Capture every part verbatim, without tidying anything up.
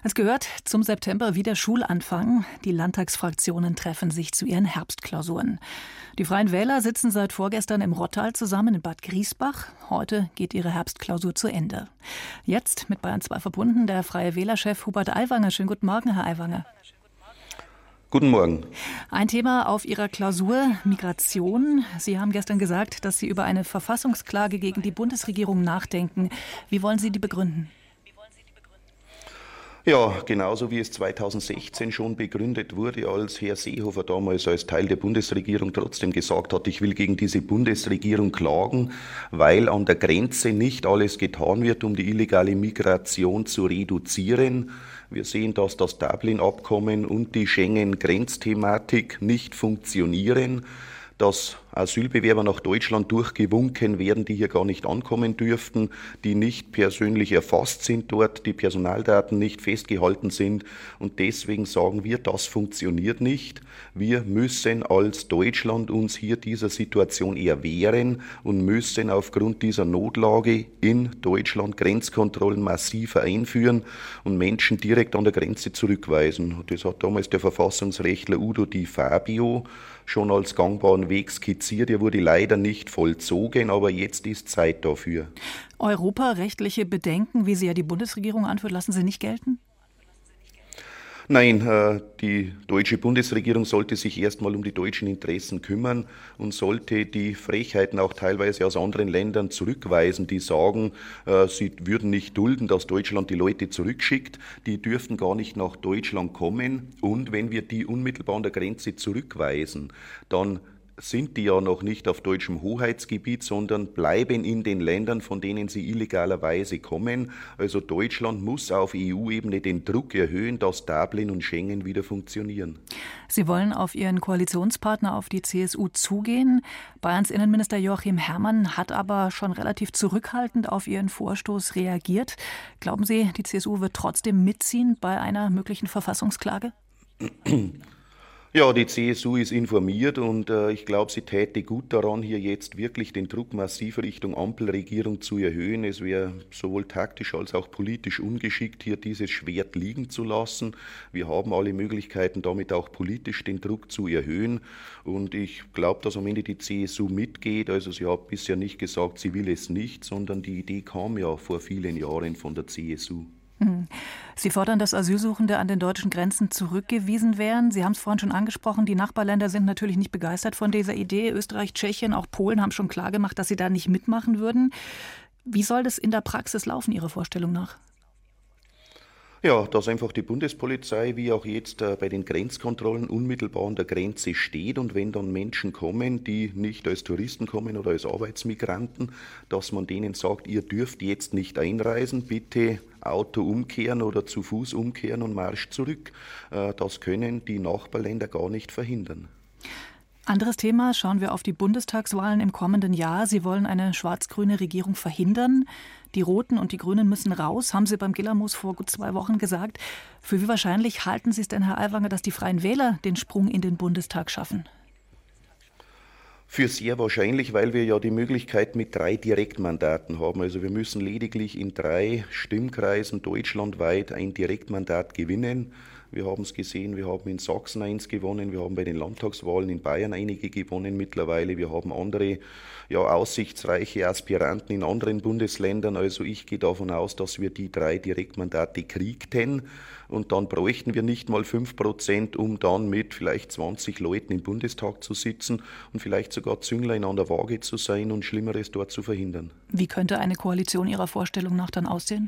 Es gehört zum September wieder Schulanfang. Die Landtagsfraktionen treffen sich zu ihren Herbstklausuren. Die Freien Wähler sitzen seit vorgestern im Rottal zusammen in Bad Griesbach. Heute geht ihre Herbstklausur zu Ende. Jetzt mit Bayern zwei verbunden der Freie Wähler-Chef Hubert Aiwanger. Schönen guten Morgen, Herr Aiwanger. Guten Morgen. Ein Thema auf Ihrer Klausur, Migration. Sie haben gestern gesagt, dass Sie über eine Verfassungsklage gegen die Bundesregierung nachdenken. Wie wollen Sie die begründen? Ja, genauso wie es zweitausendsechzehn schon begründet wurde, als Herr Seehofer damals als Teil der Bundesregierung trotzdem gesagt hat, ich will gegen diese Bundesregierung klagen, weil an der Grenze nicht alles getan wird, um die illegale Migration zu reduzieren. Wir sehen, dass das Dublin-Abkommen und die Schengen-Grenzthematik nicht funktionieren, dass Asylbewerber nach Deutschland durchgewunken werden, die hier gar nicht ankommen dürften, die nicht persönlich erfasst sind dort, die Personaldaten nicht festgehalten sind. Und deswegen sagen wir, das funktioniert nicht. Wir müssen als Deutschland uns hier dieser Situation erwehren und müssen aufgrund dieser Notlage in Deutschland Grenzkontrollen massiver einführen und Menschen direkt an der Grenze zurückweisen. Das hat damals der Verfassungsrechtler Udo Di Fabio schon als gangbaren Weg skizziert. Er wurde leider nicht vollzogen, aber jetzt ist Zeit dafür. Europarechtliche Bedenken, wie sie ja die Bundesregierung anführt, lassen Sie nicht gelten? Nein, die deutsche Bundesregierung sollte sich erstmal um die deutschen Interessen kümmern und sollte die Frechheiten auch teilweise aus anderen Ländern zurückweisen, die sagen, sie würden nicht dulden, dass Deutschland die Leute zurückschickt. Die dürften gar nicht nach Deutschland kommen. Und wenn wir die unmittelbar an der Grenze zurückweisen, dann sind die ja noch nicht auf deutschem Hoheitsgebiet, sondern bleiben in den Ländern, von denen sie illegalerweise kommen. Also Deutschland muss auf E U-Ebene den Druck erhöhen, dass Dublin und Schengen wieder funktionieren. Sie wollen auf Ihren Koalitionspartner, auf die C S U, zugehen. Bayerns Innenminister Joachim Herrmann hat aber schon relativ zurückhaltend auf Ihren Vorstoß reagiert. Glauben Sie, die C S U wird trotzdem mitziehen bei einer möglichen Verfassungsklage? Ja, die C S U ist informiert und äh, ich glaube, sie täte gut daran, hier jetzt wirklich den Druck massiv Richtung Ampelregierung zu erhöhen. Es wäre sowohl taktisch als auch politisch ungeschickt, hier dieses Schwert liegen zu lassen. Wir haben alle Möglichkeiten, damit auch politisch den Druck zu erhöhen. Und ich glaube, dass am Ende die C S U mitgeht. Also sie hat bisher nicht gesagt, sie will es nicht, sondern die Idee kam ja vor vielen Jahren von der C S U. Sie fordern, dass Asylsuchende an den deutschen Grenzen zurückgewiesen werden. Sie haben es vorhin schon angesprochen, die Nachbarländer sind natürlich nicht begeistert von dieser Idee. Österreich, Tschechien, auch Polen haben schon klargemacht, dass sie da nicht mitmachen würden. Wie soll das in der Praxis laufen, Ihrer Vorstellung nach? Ja, dass einfach die Bundespolizei, wie auch jetzt äh, bei den Grenzkontrollen, unmittelbar an der Grenze steht und wenn dann Menschen kommen, die nicht als Touristen kommen oder als Arbeitsmigranten, dass man denen sagt, ihr dürft jetzt nicht einreisen, bitte Auto umkehren oder zu Fuß umkehren und Marsch zurück. Äh, das können die Nachbarländer gar nicht verhindern. Anderes Thema, schauen wir auf die Bundestagswahlen im kommenden Jahr. Sie wollen eine schwarz-grüne Regierung verhindern. Die Roten und die Grünen müssen raus, haben Sie beim Gillermoos vor gut zwei Wochen gesagt. Für wie wahrscheinlich halten Sie es denn, Herr Aiwanger, dass die Freien Wähler den Sprung in den Bundestag schaffen? Für sehr wahrscheinlich, weil wir ja die Möglichkeit mit drei Direktmandaten haben. Also wir müssen lediglich in drei Stimmkreisen deutschlandweit ein Direktmandat gewinnen. Wir haben es gesehen, wir haben in Sachsen eins gewonnen, wir haben bei den Landtagswahlen in Bayern einige gewonnen mittlerweile. Wir haben andere ja, aussichtsreiche Aspiranten in anderen Bundesländern. Also ich gehe davon aus, dass wir die drei Direktmandate kriegten. Und dann bräuchten wir nicht mal fünf Prozent, um dann mit vielleicht zwanzig Leuten im Bundestag zu sitzen und vielleicht sogar Zünglein an der Waage zu sein und Schlimmeres dort zu verhindern. Wie könnte eine Koalition Ihrer Vorstellung nach dann aussehen?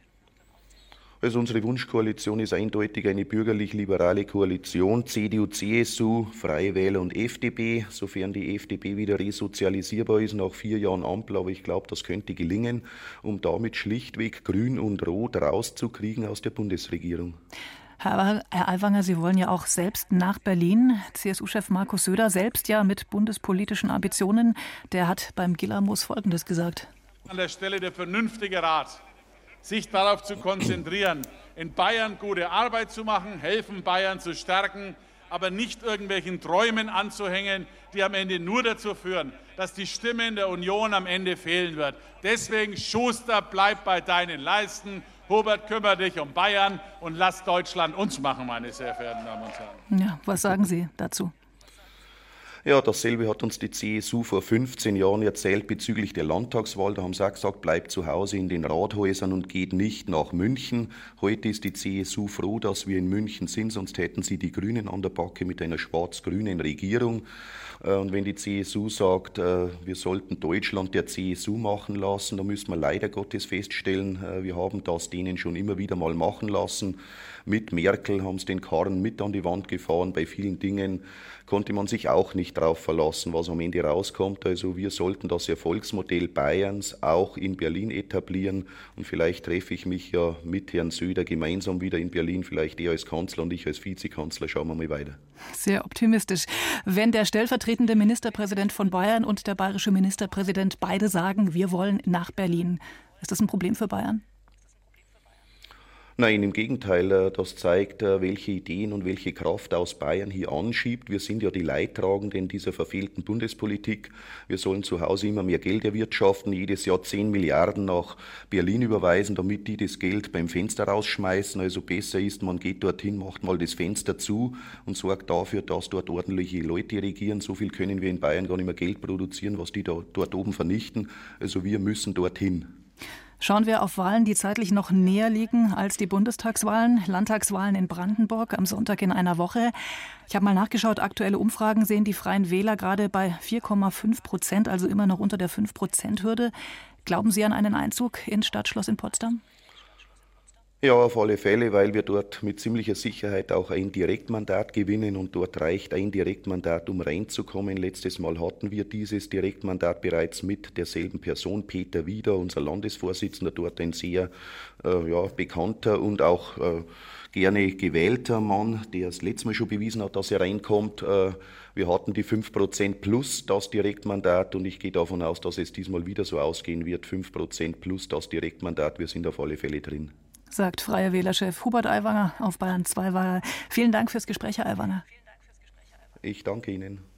Also unsere Wunschkoalition ist eindeutig eine bürgerlich-liberale Koalition, C D U, C S U, Freie Wähler und F D P, sofern die F D P wieder resozialisierbar ist nach vier Jahren Ampel, aber ich glaube, das könnte gelingen, um damit schlichtweg Grün und Rot rauszukriegen aus der Bundesregierung. Herr Aiwanger, Sie wollen ja auch selbst nach Berlin. C S U-Chef Markus Söder, selbst ja mit bundespolitischen Ambitionen, der hat beim Gillermoos Folgendes gesagt. An der Stelle der vernünftige Rat, sich darauf zu konzentrieren, in Bayern gute Arbeit zu machen, helfen, Bayern zu stärken, aber nicht irgendwelchen Träumen anzuhängen, die am Ende nur dazu führen, dass die Stimme in der Union am Ende fehlen wird. Deswegen, Schuster, bleib bei deinen Leisten. Hubert, kümmere dich um Bayern und lass Deutschland uns machen, meine sehr verehrten Damen und Herren. Ja, was sagen Sie dazu? Ja, dasselbe hat uns die C S U vor fünfzehn Jahren erzählt bezüglich der Landtagswahl. Da haben sie auch gesagt, bleibt zu Hause in den Rathäusern und geht nicht nach München. Heute ist die C S U froh, dass wir in München sind, sonst hätten sie die Grünen an der Backe mit einer schwarz-grünen Regierung. Und wenn die C S U sagt, wir sollten Deutschland der C S U machen lassen, dann müssen wir leider Gottes feststellen, wir haben das denen schon immer wieder mal machen lassen. Mit Merkel haben sie den Karren mit an die Wand gefahren. Bei vielen Dingen konnte man sich auch nicht darauf verlassen, was am Ende rauskommt. Also wir sollten das Erfolgsmodell Bayerns auch in Berlin etablieren. Und vielleicht treffe ich mich ja mit Herrn Söder gemeinsam wieder in Berlin, vielleicht er als Kanzler und ich als Vizekanzler. Schauen wir mal weiter. Sehr optimistisch. Wenn der stellvertretende Ministerpräsident von Bayern und der bayerische Ministerpräsident beide sagen, wir wollen nach Berlin, ist das ein Problem für Bayern? Nein, im Gegenteil, das zeigt, welche Ideen und welche Kraft aus Bayern hier anschiebt. Wir sind ja die Leidtragenden dieser verfehlten Bundespolitik. Wir sollen zu Hause immer mehr Geld erwirtschaften, jedes Jahr zehn Milliarden nach Berlin überweisen, damit die das Geld beim Fenster rausschmeißen. Also besser ist, man geht dorthin, macht mal das Fenster zu und sorgt dafür, dass dort ordentliche Leute regieren. So viel können wir in Bayern gar nicht mehr Geld produzieren, was die da, dort oben vernichten. Also wir müssen dorthin. Schauen wir auf Wahlen, die zeitlich noch näher liegen als die Bundestagswahlen. Landtagswahlen in Brandenburg am Sonntag in einer Woche. Ich habe mal nachgeschaut, aktuelle Umfragen sehen die Freien Wähler gerade bei vier Komma fünf Prozent, also immer noch unter der fünf Prozent Hürde. Glauben Sie an einen Einzug ins Stadtschloss in Potsdam? Ja, auf alle Fälle, weil wir dort mit ziemlicher Sicherheit auch ein Direktmandat gewinnen und dort reicht ein Direktmandat, um reinzukommen. Letztes Mal hatten wir dieses Direktmandat bereits mit derselben Person, Peter Wieder, unser Landesvorsitzender, dort ein sehr äh, ja, bekannter und auch äh, gerne gewählter Mann, der das letzte Mal schon bewiesen hat, dass er reinkommt. Äh, wir hatten die fünf Prozent plus das Direktmandat und ich gehe davon aus, dass es diesmal wieder so ausgehen wird, fünf Prozent plus das Direktmandat, wir sind auf alle Fälle drin. Sagt Freie Wählerchef Hubert Aiwanger auf Bayern zwei. Vielen Dank fürs Gespräch, Herr Aiwanger. Ich danke Ihnen.